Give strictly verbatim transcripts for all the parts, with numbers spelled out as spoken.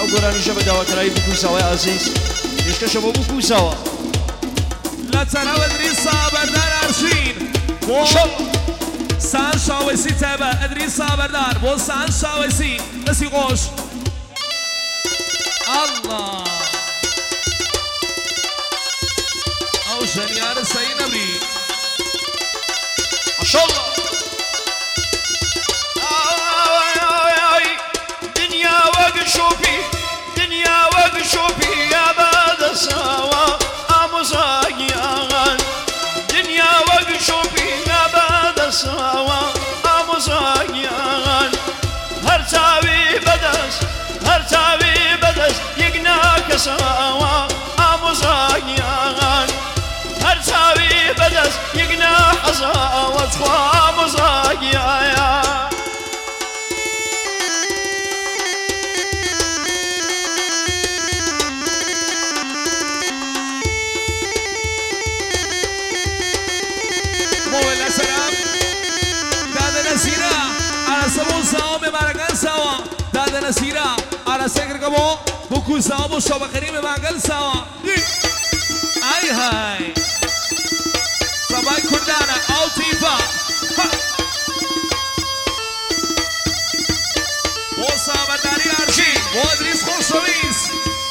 گۆرانیشە بە داواکەرایی بکوسەوەی عەزیز پێشکەشە بۆ بکوسەوە لە تەنەوە ئەدریسا بەردار ئەرشین بۆ سان شاوەسی تایبەت ئەدریسا بەردار بۆ سان شاوەسی دەستی خۆش الله ئەو ژەنیارە سەی نەبی ماشاءالله دنیا وەک شۆپی دنیا وەک شۆپی یا بەدەسەوە ئامۆزاگیان دنیا وەک شۆپی یا بەدەسەوە ئامۆزاگیان هەر چاوی بەدەست هەر چاوی بەدەست یەک ناکەسەوە ئامۆزاگیان هەر چاوی بەدەست یەک ناحەزەوە چخوا ئامۆزاگیایە ساوا بمانگل ساوا داد نسیرا آرا سکر کبو بکو ساوا بو شو بخری بمانگل ساوا ای های سبای کردانا آو تیفا بو ساوا داری آرشی بو ادریس خوشویز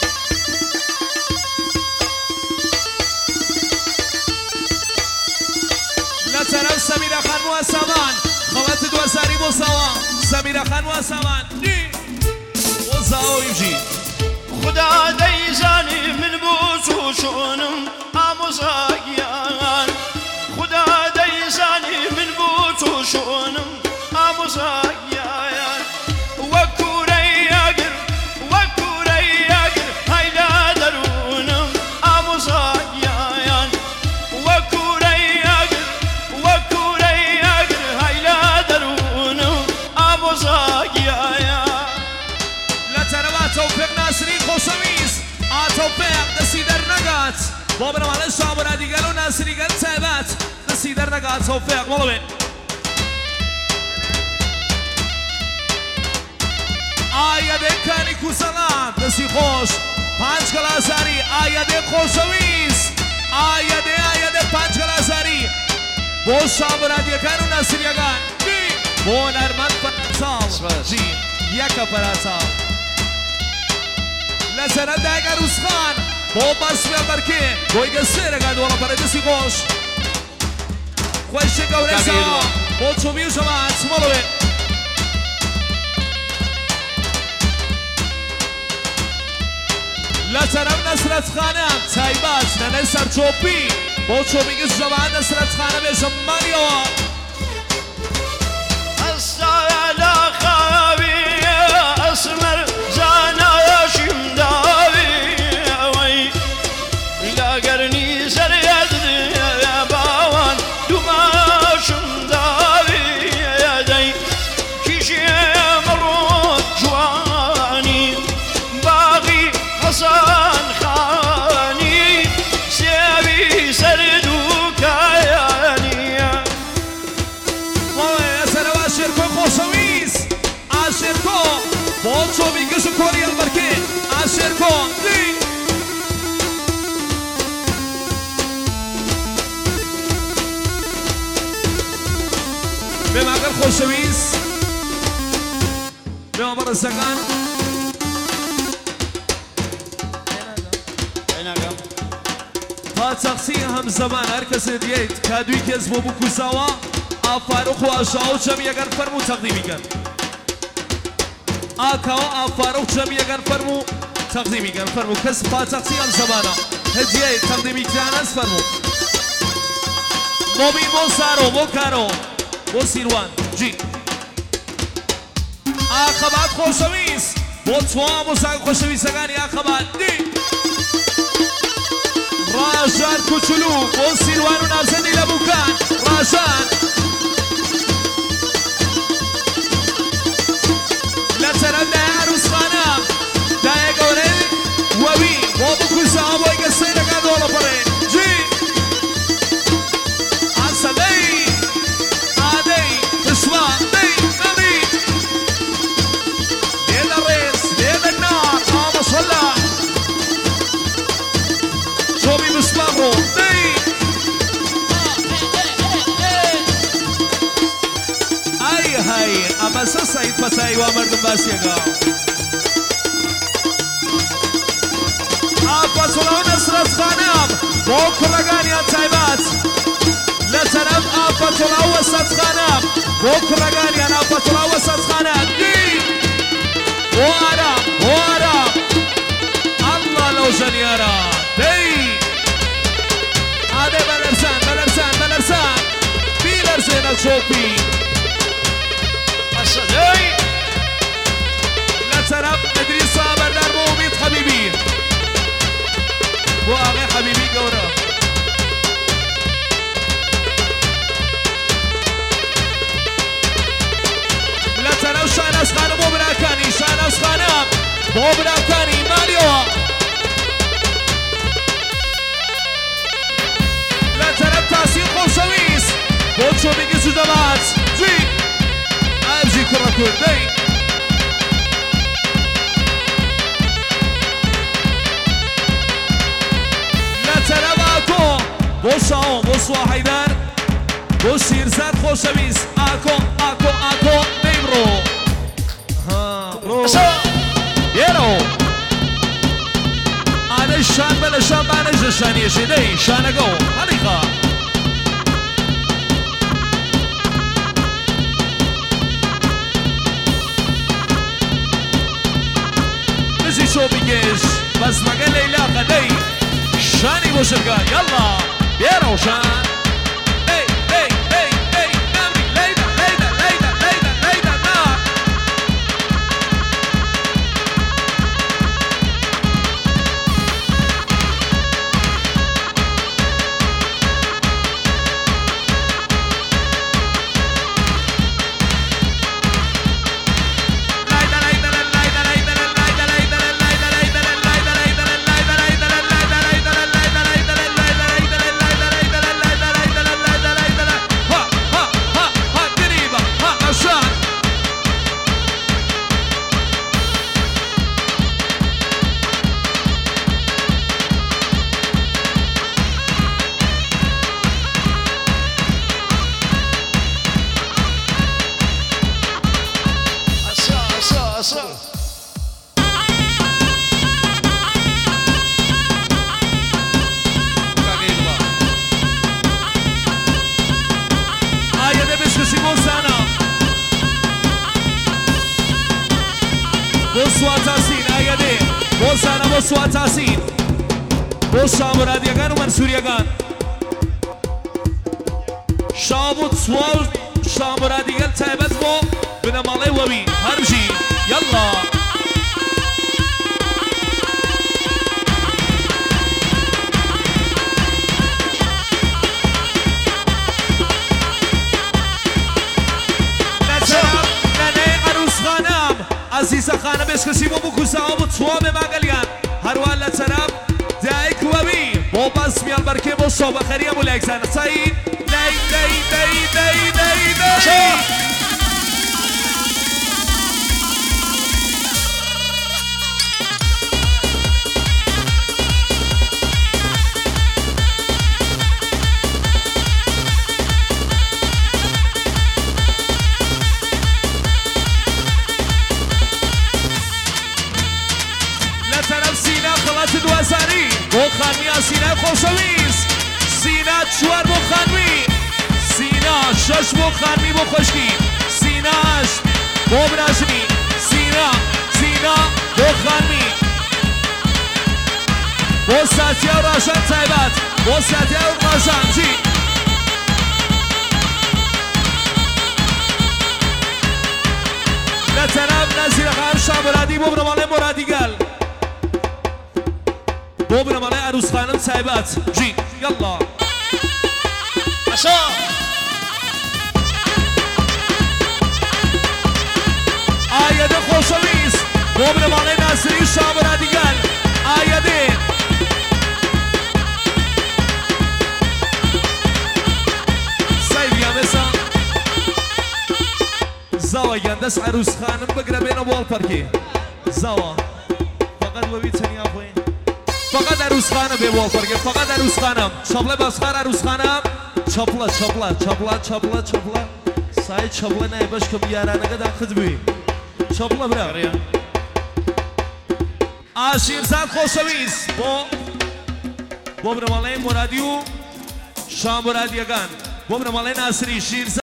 لطرف سمیرا خانمو اسامان خوات دو ساری بو ساوا سمیرا خانمو اسامان بو ساوا ایجی خدا دیزانی من بو چوشونم آموزاگیان خدا دیزانی من بو چوشونم آموزاگیان وکوری اگر وکوری اگر هایلا درونم آموزاگیان وکوری اگر وکوری اگر هایلا درونم آموزاگیان لطرف توفیق ناصری خوشویز توفیق دستی در نگات با برمان شامونا دیگر و ناصری گل تایبت دستی در نگات توفیق بولو بین آیاده کانی کوسلام دستی خوش پنج کلاساری آیاده خوشویز آیاده آیاده پنج کلاساری با شامونا دیگر و ناصری گل با نرمند فراتال جی یکا فراتال لسرد داگر روزخان با بسم برکه بوی گسر گرد والا پر دستی خوش خوش گوره سا با چوبی و جماعت مالوه لسرم نصرت خانم تایبت ننه سر چوبی با چوبی گس جماعت نصرت خانم بیشم مانیو السالا خوابی اسمر زانا گرنی سرید باوان دوماشم داوی یادی کیشی مرو جوانی باقی حسن خانی سیابی سردو کایانی وای سر و شرکو خوشویز آشرکو با چوبی گشو کوری البرکه آشرکو دی بماغل خوشویز بمامر الزقان پاتخسی هم زمان هر کسی دیت کادوی که از بابو کوزاوا آفاروق و آشاو جمعی اگر فرمو تقدیمی کن آکاو آفاروق جمعی اگر فرمو تقدیمی کن فرمو کس پاتخسی هم زمانا هدیه تقدیمی کن از فرمو مومی مو سارو مو کارو بو سیروان جی آخبات خوشویز بو توام بزرگ خوشویزگانی آخبات دی راجان کوچولو بو سیروان و نازنی لبوکان راجان لطرف ده عروس خانم ده گوره ووی بو بکوزا بوی گسته نگه دولا پره جی آسدهی آدهی تشوان دی نبی دید الرئيس دید النار کردم باسیگا آفاتولا و نصرت خانم با کرگانیان تایبات لطرف آفاتولا و وسط خانم با کرگانیان آفاتولا و وسط خانم دی و آرام و آرام الله لو جنیارا دی آده بلرسان بلرسان بلرسان بیلرسان الشوفی الصدي لطرف ادریس صابر در مومید حبیبی و آقای حبیبی گورا لطرف شانس خانم و براکانی شانس خانم و براکانی مالیو لطرف تحصیل خوشویس بوچو بگی سوزمات جی ابجی کرا کرده لطرف بوس آو بوس واحدان بوس يرزاد خوشويس آکو آکو آکو بيبرو ها برو يرو أنا الشان بلا شان بأنا جشان يشيدي شان أقو هليقا بزي شو بيجيش بس ما قال لي لا قدي شاني بوشرقا يلا بيرو شان اي اي اي اي نامي ليلى ليلى ليلى ليلى ليلى نار بوسوا تاسين بوسا مراديغان ومنصوريغان شابوت سوال شامراديغان تايبت بو بنمالي وبي هرمشي يلا عزيزة خانة بيشكسي بو بكوسا وبتسوا بماغليان هروان لطرف دايك وبي بو باسمي البركي بو صوبة خرية بو لأكسان سعيد داي داي داي داي داي داي دوازاری بو خانمی سینه خوشویز سینه چوار بو خانمی سینه شش بو خانمی بو خشکی سینهش بو براشنی سینه سینه بو خانمی بو ساتیا و راشن تایبت بو ساتیا و راشن جی لطرف نزیر خان شامرادی بو برماله مرادی گل بو برماله عروس خانم تایبت جی یلا عشا آیده خوشویز بو برماله نصری شامرادی گل آیده سیبیا مثلا زاوه گندس عروس خانم بگره بین وال پرکی زاوه فقط وبی تنیا خوی فقط عروس خانم به وال پرکی فقط عروس خانم چابله باسخار عروس خانم چابله چابله چابله چابله چابله سای چابله نه باش که بیارانه که داخل بی چاپڵە برا ئاشیرزاد خۆشەویست بۆ بۆ بنەماڵەی مۆرادی و شام مۆرادیەکان بۆ بنەماڵەی ناسری شیرزاد